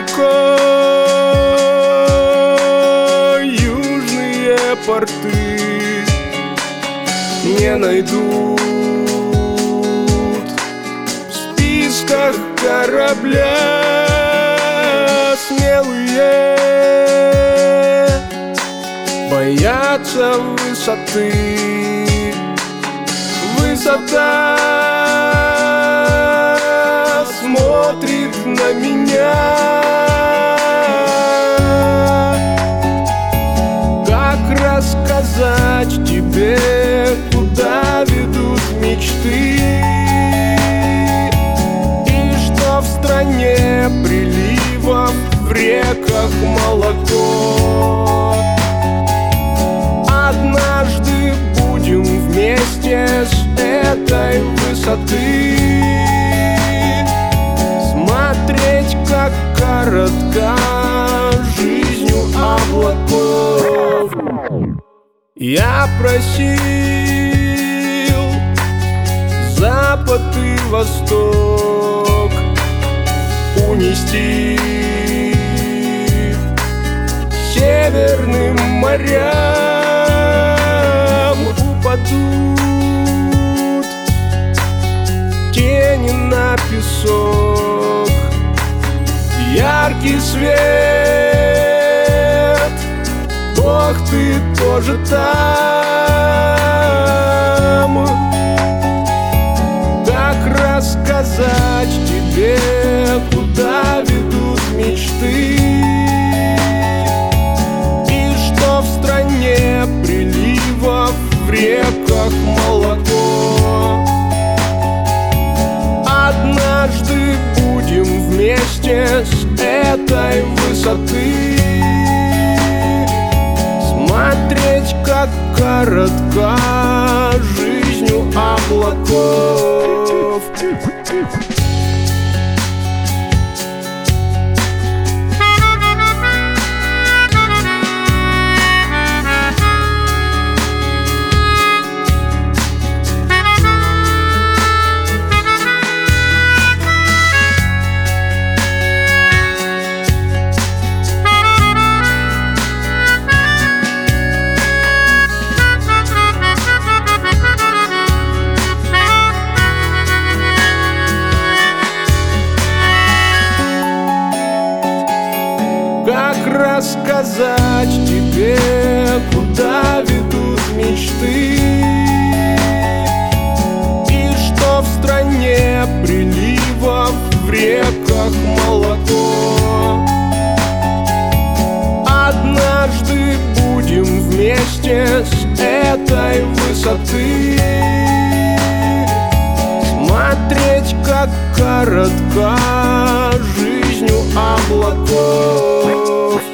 далеко южные порты не найдут в списках корабля смелые боятся высоты. Высота смотрит на меня. Как рассказать тебе, куда ведут мечты, и что в стране приливов, в реках молоко. Однажды будем вместе с этой высоты смотреть, как коротка жизнь у облаков. Я просил запад и восток унести северным морям. Упадут тени на песок, яркий свет. Бог, ты тоже там. Как рассказать тебе, куда ведут мечты, и что в стране приливов, в реках молоко. Однажды будем вместе с этой высоты смотреть, как коротка жизнь у облаков. Как рассказать тебе, куда ведут мечты, и что в стране приливов, в реках молоко. Однажды будем вместе с этой высоты смотреть, как коротка жизнь у облаков.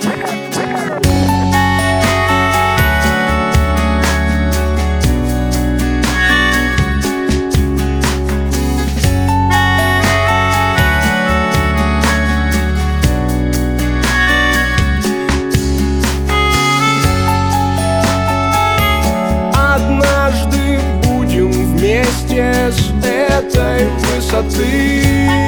Однажды будем вместе с этой высоты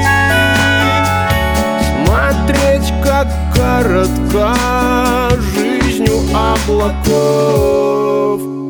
смотреть, как коротка жизнь у облаков.